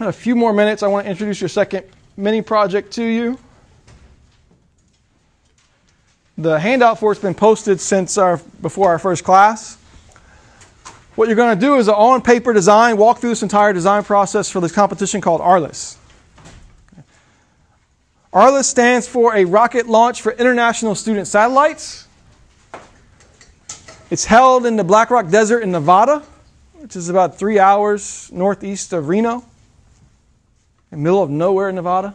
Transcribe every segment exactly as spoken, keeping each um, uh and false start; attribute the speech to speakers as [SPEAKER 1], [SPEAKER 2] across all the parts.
[SPEAKER 1] In a few more minutes, I want to introduce your second mini project to you. The handout for it's been posted since our before our first class. What you're going to do is an on-paper design, walk through this entire design process for this competition called ARLIS. ARLIS stands for a Rocket Launch for International Student Satellites. It's held in the Black Rock Desert in Nevada, which is about three hours northeast of Reno, in the middle of nowhere in Nevada.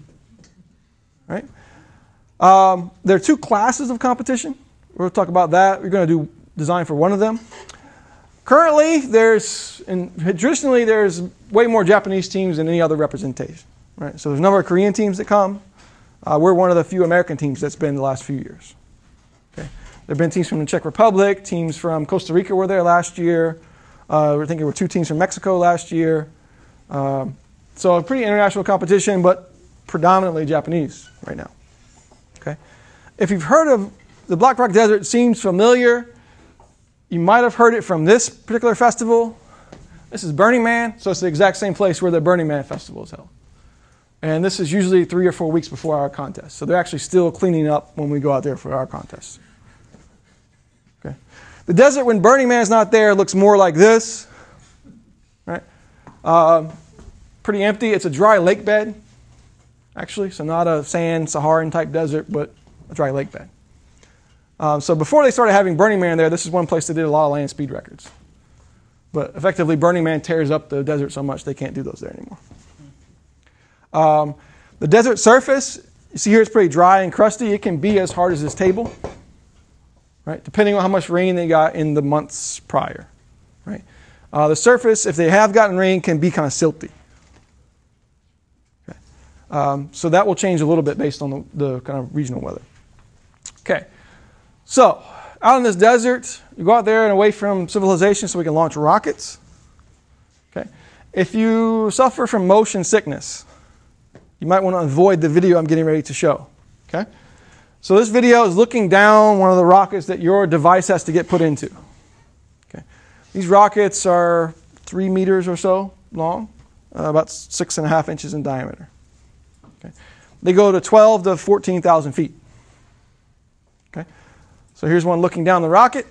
[SPEAKER 1] Right? Um, there are two classes of competition. We'll talk about that. We're going to do design for one of them. Currently, there's, and traditionally, there's way more Japanese teams than any other representation. Right? So there's a number of Korean teams that come. Uh, we're one of the few American teams that's been the last few years. Okay? There have been teams from the Czech Republic, teams from Costa Rica were there last year. Uh, I think there were two teams from Mexico last year. Um, so a pretty international competition, but predominantly Japanese right now. Okay? If you've heard of the Black Rock Desert, it seems familiar. You might have heard it from this particular festival. This is Burning Man, so it's the exact same place where the Burning Man festival is held. And this is usually three or four weeks before our contest. So they're actually still cleaning up when we go out there for our contest. Okay. The desert, when Burning Man's not there, looks more like this. Right? Um, pretty empty. It's a dry lake bed, actually. So not a sand, Saharan type desert, but a dry lake bed. Um, so before they started having Burning Man there, this is one place they did a lot of land speed records. But effectively, Burning Man tears up the desert so much they can't do those there anymore. Um, the desert surface, you see here it's pretty dry and crusty. It can be as hard as this table, right? Depending on how much rain they got in the months prior, right? Uh, the surface, if they have gotten rain, can be kind of silty. Okay. Um, so that will change a little bit based on the, the kind of regional weather. Okay. So, out in this desert, you go out there and away from civilization so we can launch rockets. Okay. If you suffer from motion sickness, you might want to avoid the video I'm getting ready to show. Okay? So this video is looking down one of the rockets that your device has to get put into. Okay. These rockets are three meters or so long, uh, about six and a half inches in diameter. Okay. They go to twelve to fourteen thousand feet. Okay. So here's one looking down the rocket.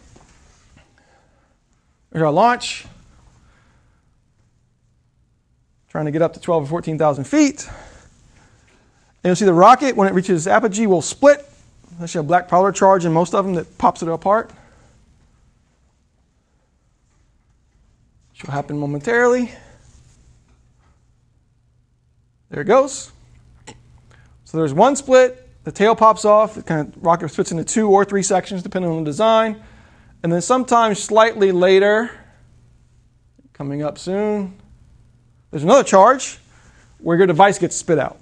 [SPEAKER 1] Here's our launch. Trying to get up to twelve or fourteen thousand feet. And you'll see the rocket, when it reaches apogee, will split. There's a black powder charge in most of them that pops it apart. Which will happen momentarily. There it goes. So there's one split. The tail pops off. The kind of rocket splits into two or three sections, depending on the design. And then sometimes slightly later, coming up soon, there's another charge where your device gets spit out.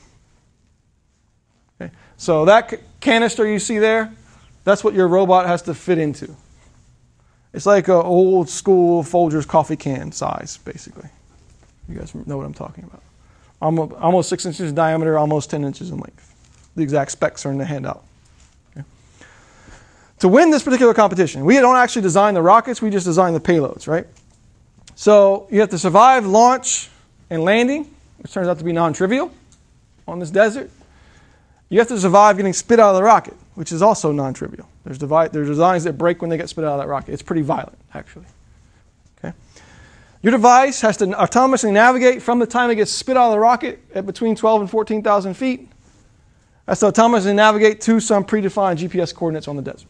[SPEAKER 1] Okay. So that canister you see there, that's what your robot has to fit into. It's like an old school Folgers coffee can size, basically. You guys know what I'm talking about. Almost, almost six inches in diameter, almost ten inches in length. The exact specs are in the handout. Okay. To win this particular competition, we don't actually design the rockets, we just design the payloads, right? So you have to survive launch and landing, which turns out to be non-trivial on this desert. You have to survive getting spit out of the rocket, which is also non-trivial. There's, devi- there's designs that break when they get spit out of that rocket. It's pretty violent, actually. Okay. Your device has to autonomously navigate from the time it gets spit out of the rocket at between twelve and fourteen thousand feet. It has to autonomously navigate to some predefined G P S coordinates on the desert.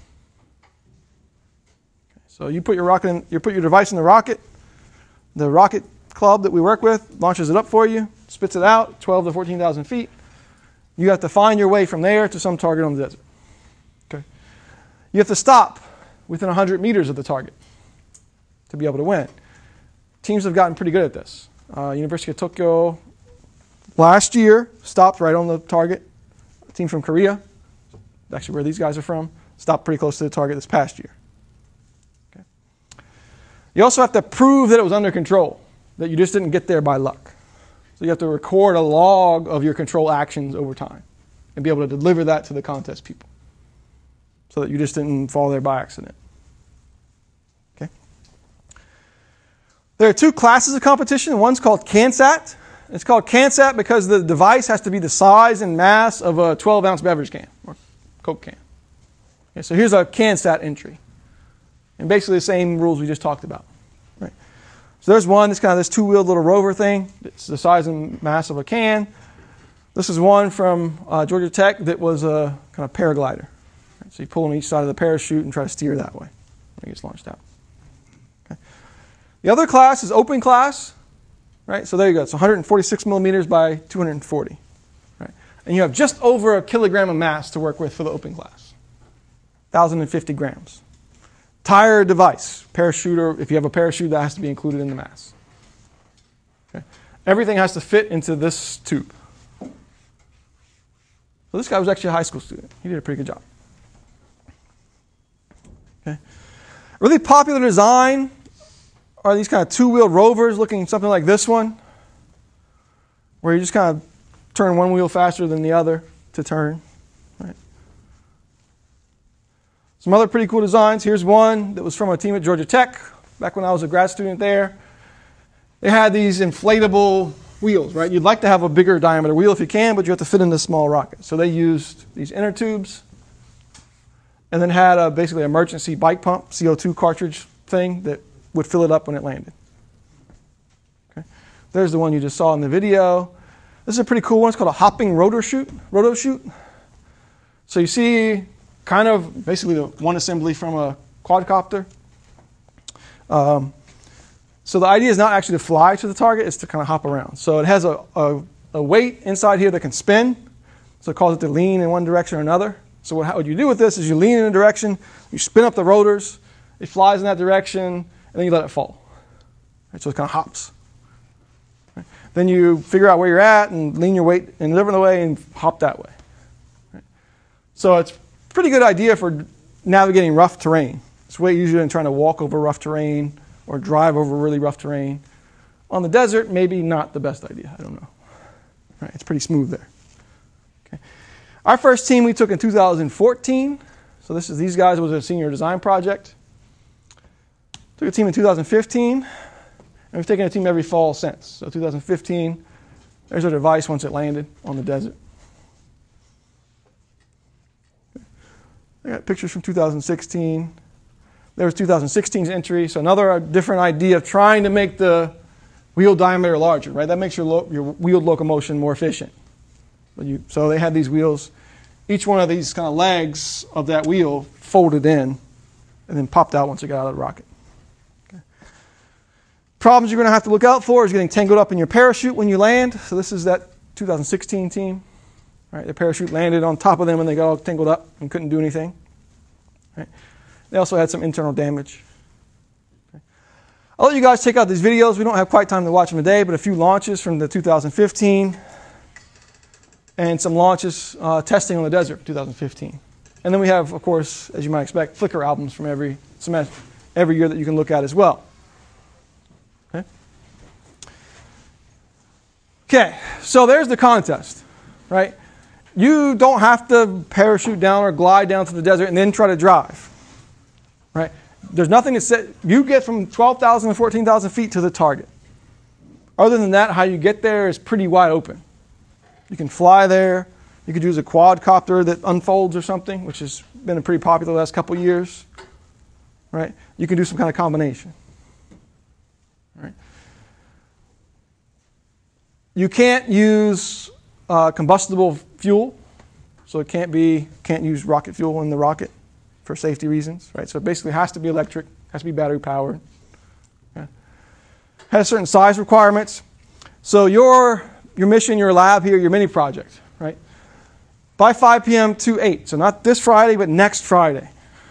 [SPEAKER 1] Okay. So you put your rocket in, you put your device in the rocket. The rocket club that we work with launches it up for you, spits it out, twelve to fourteen thousand feet. You have to find your way from there to some target on the desert. Okay. You have to stop within one hundred meters of the target to be able to win. Teams have gotten pretty good at this. Uh, University of Tokyo last year stopped right on the target. A team from Korea, actually where these guys are from, stopped pretty close to the target this past year. Okay. You also have to prove that it was under control, that you just didn't get there by luck. So you have to record a log of your control actions over time and be able to deliver that to the contest people so that you just didn't fall there by accident. Okay. There are two classes of competition. One's called CanSat. It's called CanSat because the device has to be the size and mass of a twelve ounce beverage can or Coke can. Okay, so here's a CanSat entry. And basically the same rules we just talked about. Right? So there's one, it's kind of this two-wheeled little rover thing. It's the size and mass of a can. This is one from uh, Georgia Tech that was a kind of paraglider. Right? So you pull on each side of the parachute and try to steer that way when it gets launched out. Okay. The other class is open class. Right? So there you go. It's one hundred forty-six millimeters by two hundred forty. Right? And you have just over a kilogram of mass to work with for the open class. one thousand fifty grams. Tire device, parachute, or if you have a parachute, that has to be included in the mass. Okay. Everything has to fit into this tube. So this guy was actually a high school student. He did a pretty good job. Okay. A really popular design are these kind of two-wheeled rovers looking something like this one, where you just kind of turn one wheel faster than the other to turn. Right. Some other pretty cool designs. Here's one that was from a team at Georgia Tech, back when I was a grad student there. They had these inflatable wheels, right? You'd like to have a bigger diameter wheel if you can, but you have to fit in this small rocket. So they used these inner tubes and then had a, basically an emergency bike pump, C O two cartridge thing that would fill it up when it landed. Okay. There's the one you just saw in the video. This is a pretty cool one. It's called a hopping rotor chute, roto chute. So you see kind of basically the one assembly from a quadcopter. Um, so the idea is not actually to fly to the target, it's to kind of hop around. So it has a, a, a weight inside here that can spin. So it causes it to lean in one direction or another. So what, what you do with this is you lean in a direction, you spin up the rotors, it flies in that direction, and then you let it fall. Right, so it kind of hops. Right. Then you figure out where you're at and lean your weight in a different way and hop that way. Right. So it's a pretty good idea for navigating rough terrain. It's way easier than trying to walk over rough terrain or drive over really rough terrain. On the desert, maybe not the best idea. I don't know. Right, it's pretty smooth there. Okay. Our first team we took in two thousand fourteen. So this is these guys. It was a senior design project. Took a team in two thousand fifteen, and we've taken a team every fall since. So two thousand fifteen, there's our device once it landed on the desert. I got pictures from two thousand sixteen. There was two thousand sixteen's entry, so another different idea of trying to make the wheel diameter larger, right? That makes your, lo your wheeled locomotion more efficient. But you, so they had these wheels, each one of these kind of legs of that wheel folded in and then popped out once it got out of the rocket. Okay. Problems you're going to have to look out for is getting tangled up in your parachute when you land. So this is that two thousand sixteen team. Right, the parachute landed on top of them and they got all tangled up and couldn't do anything. Right. They also had some internal damage. Okay. I'll let you guys check out these videos. We don't have quite time to watch them today, but a few launches from the two thousand fifteen and some launches uh, testing on the desert in two thousand fifteen. And then we have, of course, as you might expect, Flickr albums from every semester, every year that you can look at as well. Okay, okay, so there's the contest, right? You don't have to parachute down or glide down to the desert and then try to drive, right? There's nothing that says you get from twelve thousand to fourteen thousand feet to the target. Other than that, how you get there is pretty wide open. You can fly there. You could use a quadcopter that unfolds or something, which has been pretty popular the last couple of years, right? You can do some kind of combination, right? You can't use uh, combustible fuel, so it can't be can't use rocket fuel in the rocket for safety reasons, right? So it basically has to be electric, has to be battery powered. Okay. Has certain size requirements. So your your mission, your lab here, your mini project, right? By five p m to eight, so not this Friday, but next Friday.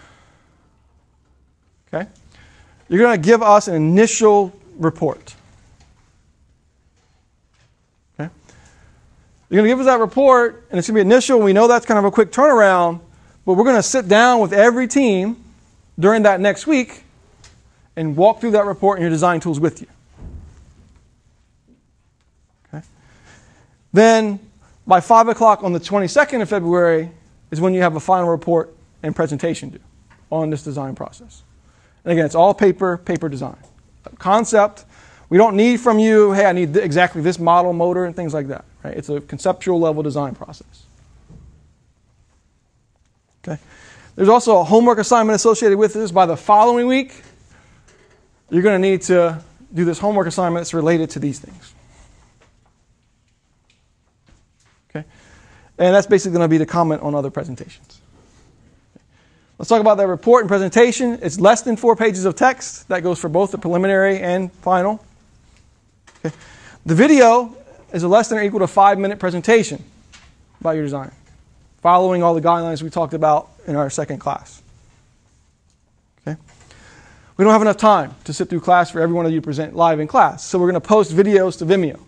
[SPEAKER 1] Okay, you're going to give us an initial report. You're going to give us that report, and it's going to be initial. We know that's kind of a quick turnaround, but we're going to sit down with every team during that next week and walk through that report and your design tools with you. Okay. Then by five o'clock on the twenty-second of February is when you have a final report and presentation due on this design process. And again, it's all paper, paper design. Concept, We don't need from you, hey, I need th- exactly this model motor and things like that. Right? It's a conceptual level design process. Okay. There's also a homework assignment associated with this. By the following week, you're going to need to do this homework assignment that's related to these things. Okay. And that's basically going to be the comment on other presentations. Let's talk about that report and presentation. It's less than four pages of text. That goes for both the preliminary and final. Okay. The video is a less than or equal to five-minute presentation about your design, following all the guidelines we talked about in our second class. Okay. We don't have enough time to sit through class for every one of you to present live in class, so we're going to post videos to Vimeo.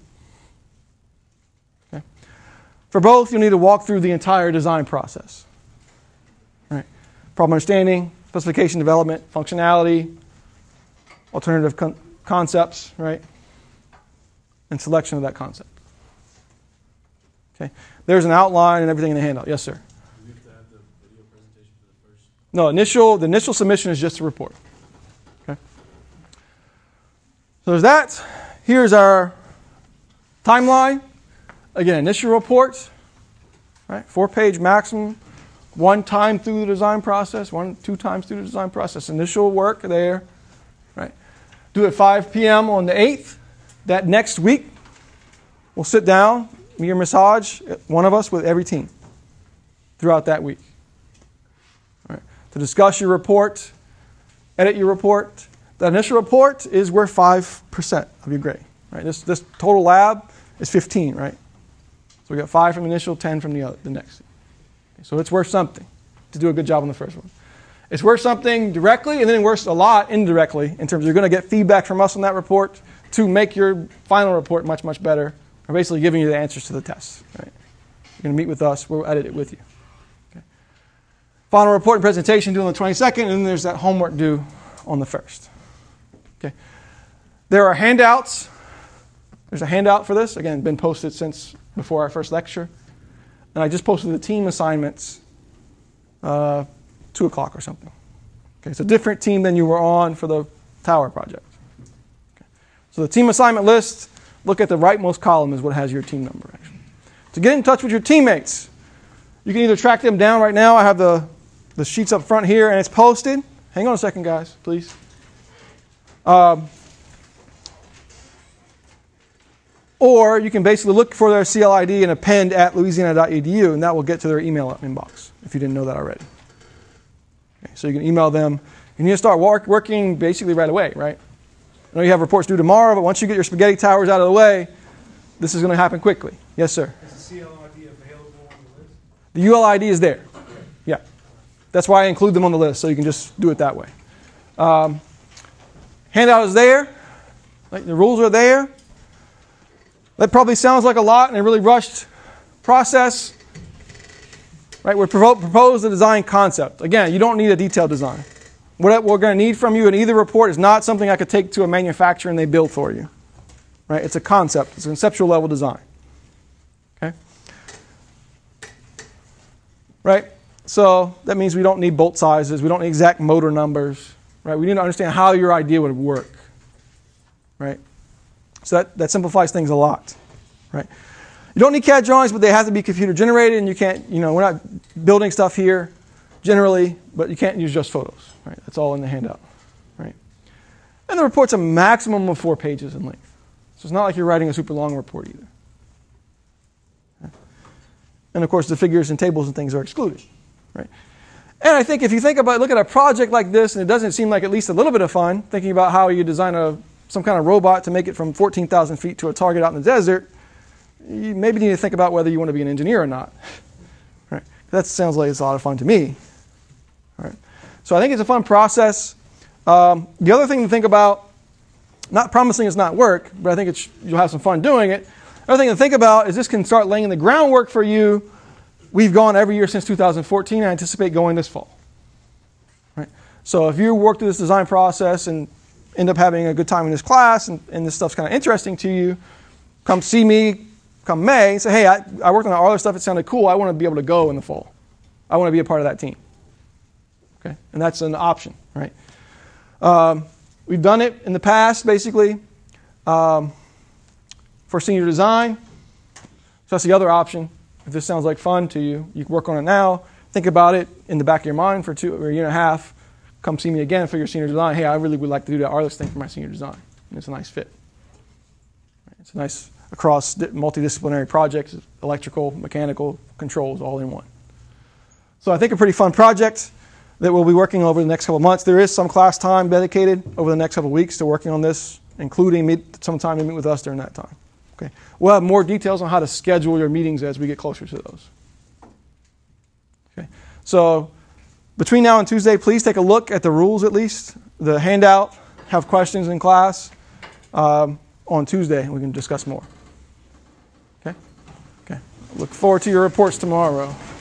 [SPEAKER 1] Okay. For both, you'll need to walk through the entire design process. Right. Problem understanding, specification development, functionality, alternative con- concepts, right? And selection of that concept. Okay. There's an outline and everything in the handout. Yes, sir? Do we have to have the video presentation for the first? No, initial, the initial submission is just a report. Okay. So there's that. Here's our timeline. Again, initial report, right? Four-page maximum. One time through the design process, one, two times through the design process. Initial work there, right? Do it at five p.m. on the eighth. That next week, we'll sit down, me or Miz Hodge, one of us with every team throughout that week. All right. To discuss your report, edit your report. The initial report is worth five percent of your grade. Right? This, this total lab is fifteen, right? So we got five from the initial, ten from the other, the next. So it's worth something to do a good job on the first one. It's worth something directly, and then it's worth a lot indirectly in terms of you're going to get feedback from us on that report to make your final report much, much better. We're basically giving you the answers to the tests. Right? You're going to meet with us. We'll edit it with you. Okay. Final report and presentation due on the twenty-second, and then there's that homework due on the first. Okay. There are handouts. There's a handout for this. Again, been posted since before our first lecture. And I just posted the team assignments uh, two o'clock or something. Okay, it's a different team than you were on for the tower project. Okay. So the team assignment list, look at the rightmost column is what has your team number actually. To get in touch with your teammates, you can either track them down right now. I have the, the sheets up front here and it's posted. Hang on a second, guys, please. Um, Or you can basically look for their C L I D and append at louisiana dot e d u, and that will get to their email inbox, if you didn't know that already. Okay, so you can email them. You need to start work, working basically right away, right? I know you have reports due tomorrow, but once you get your spaghetti towers out of the way, this is going to happen quickly. Yes, sir?
[SPEAKER 2] Is the C L I D available on the list?
[SPEAKER 1] The U L I D is there. Yeah. That's why I include them on the list, so you can just do it that way. Um, handout is there. Like, the rules are there. That probably sounds like a lot and a really rushed process. Right? We propose the design concept. Again, you don't need a detailed design. What we're going to need from you in either report is not something I could take to a manufacturer and they build for you. Right? It's a concept. It's a conceptual level design. Okay? Right? So that means we don't need bolt sizes. We don't need exact motor numbers. Right? We need to understand how your idea would work. Right? So that, that simplifies things a lot, right? You don't need C A D drawings, but they have to be computer generated, and you can't, you know, we're not building stuff here generally, but you can't use just photos, right? That's all in the handout, right? And the report's a maximum of four pages in length. So it's not like you're writing a super long report either. Okay? And of course, the figures and tables and things are excluded, right? And I think if you think about, look at a project like this, and it doesn't seem like at least a little bit of fun, thinking about how you design a some kind of robot to make it from fourteen thousand feet to a target out in the desert, you maybe need to think about whether you want to be an engineer or not. Right? That sounds like it's a lot of fun to me. All right. So I think it's a fun process. Um, the other thing to think about, not promising it's not work, but I think it's, you'll have some fun doing it. The other thing to think about is this can start laying the groundwork for you. We've gone every year since two thousand fourteen. I anticipate going this fall. Right? So if you work through this design process and end up having a good time in this class and, and this stuff's kind of interesting to you, come see me come May and say, hey, I, I worked on all this stuff. It sounded cool. I want to be able to go in the fall. I want to be a part of that team. Okay, and that's an option, right? Um, we've done it in the past, basically. um, for senior design. So that's the other option. If this sounds like fun to you, you can work on it now. Think about it in the back of your mind for two or a year and a half. Come see me again for your senior design. Hey, I really would like to do that Arliss thing for my senior design. And it's a nice fit. It's a nice across multidisciplinary project, electrical, mechanical, controls all in one. So I think a pretty fun project that we'll be working over the next couple of months. There is some class time dedicated over the next couple of weeks to working on this, including meet, some time to meet with us during that time. Okay. We'll have more details on how to schedule your meetings as we get closer to those. Okay. So between now and Tuesday, please take a look at the rules at least, the handout, have questions in class. Um, on Tuesday, we can discuss more. Okay? Okay. Look forward to your reports tomorrow.